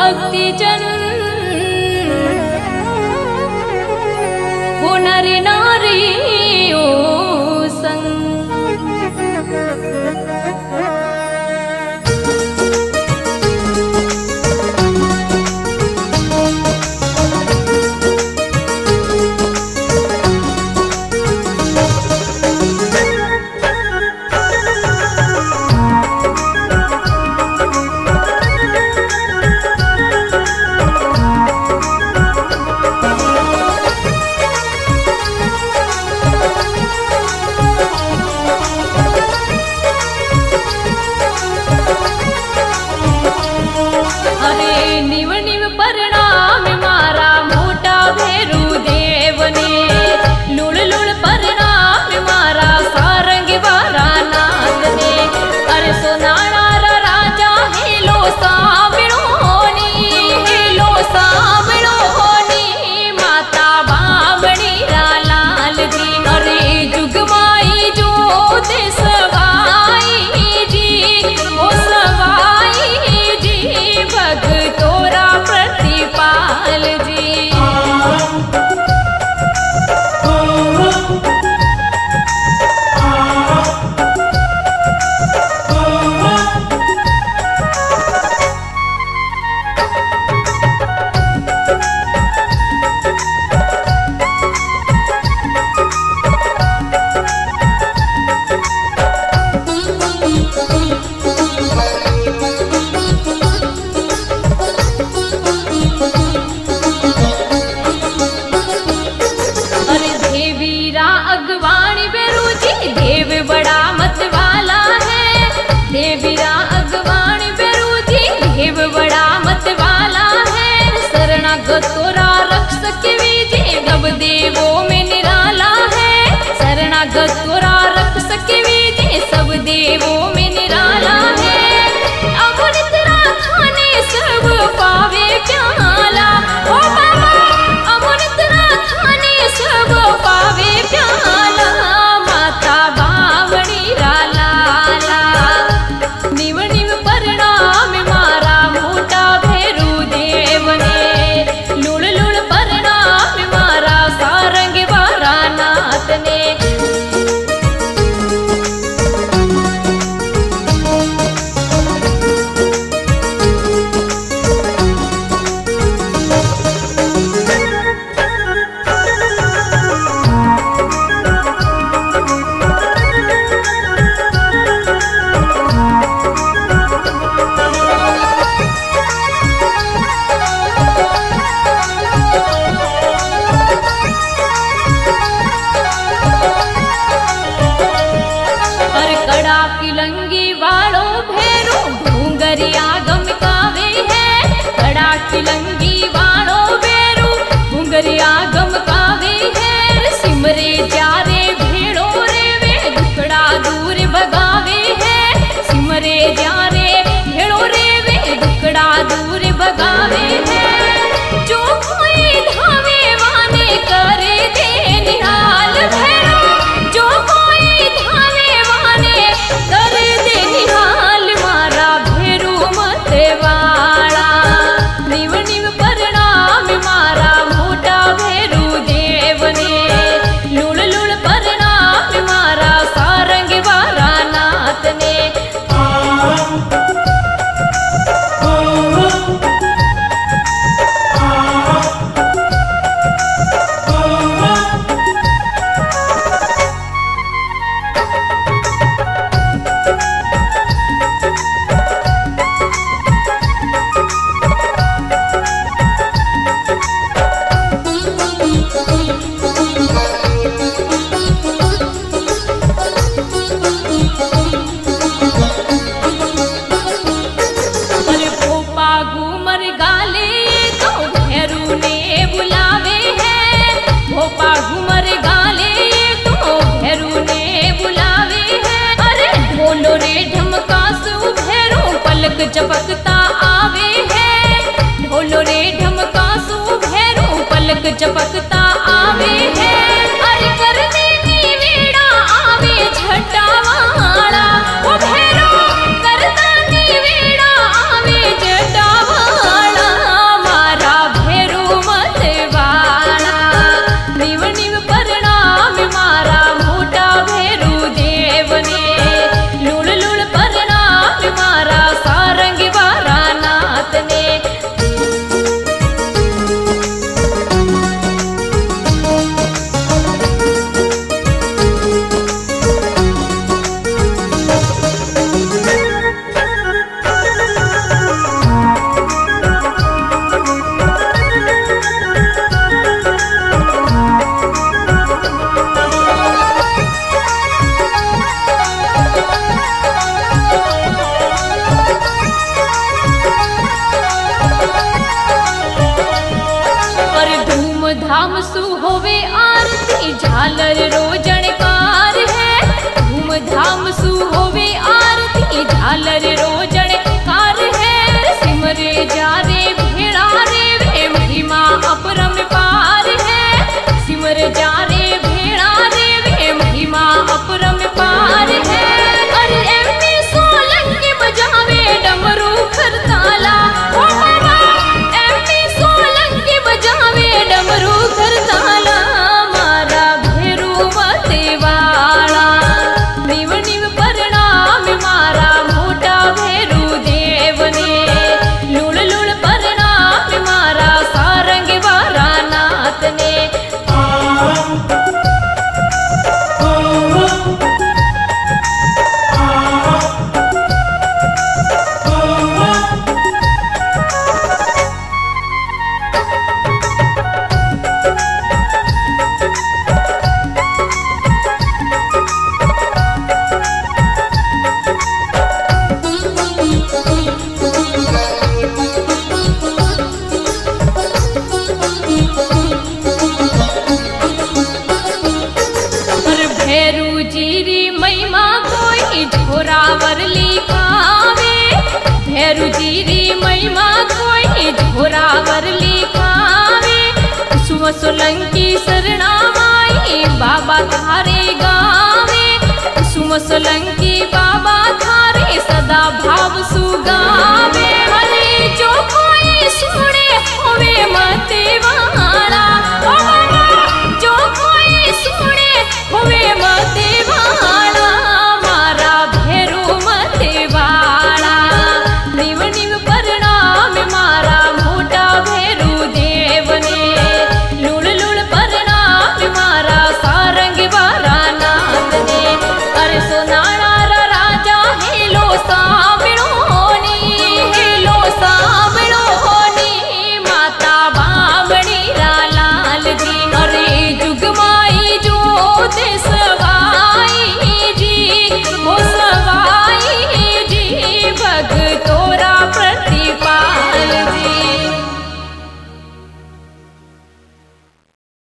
भक्ति जन वो नर नारियों संग। तोरा रक्षक वीजे गब देवो में निराला है। शरणागत तोरा रक्षक वीजे सब देवों में निराला है। अमृत राखाने सब पावे प्याला ओ बाबा, अमृत राखाने सब पावे प्याला। माता बावणी लाला निव निव परिणाम मारा मोटा भैरू देव ने। लुड़ लुड़ परिणाम मारा सारंग वारा नाथ ने। किलंगी वालों भैरू घूंगरिया गम कावे है। कड़ा किलंगी वालों भैरू घूंगरिया गम कावे है। सिमरे जारे भेड़ो रे वे दुखड़ा दूर भगावे है। सिमरे जारे भेड़ो रे वे दुखड़ा दूर भगावे है। जो कोई धावे वाने करे दे निहाल भैरो, जो कोई धावे वाने कर दे निहाल मारा भैरू मते वाला। निव निव परिणाम मारा मोटा भैरू देव ने। लुड़ लुड़ परिणाम मारा सारंग वारा नाथ ने। चपकता आवे है। ढोलो रे ढमका सू भैरू पलक चपकता आवे है। अरे कर देनी वेड़ा आवे झटा वाला ओ भैरू, कर देनी वेड़ा आवे झटा वाला। झालर रोजणकार है धूमधाम सु होवे आरती झालर रोजणकार है सिमरे जा रे भेड़ा रे वे महिमा अपरम पार है सिमर जा रे भेड़ा रे वे महिमा अपरम पार है। अरे एमपी सोलंकी बजावे डमरू खरताला ओ मारा एमपी सोलंकी बजावे डमरू खरताला मारा भेरू मते वाला निव निव प्रणाम मारा मोटा भेरू देवने लूल लूल प्रणाम मारा सारंग वारा नाथ ने। भैरू जीरी महिमा कोई झोरावर लिखावे भैरू जीरी महिमा कोई झोरावर लिखावे कुसुम सोलंकी शरणा माई बाबा थारे गावे कुसुम सोलंकी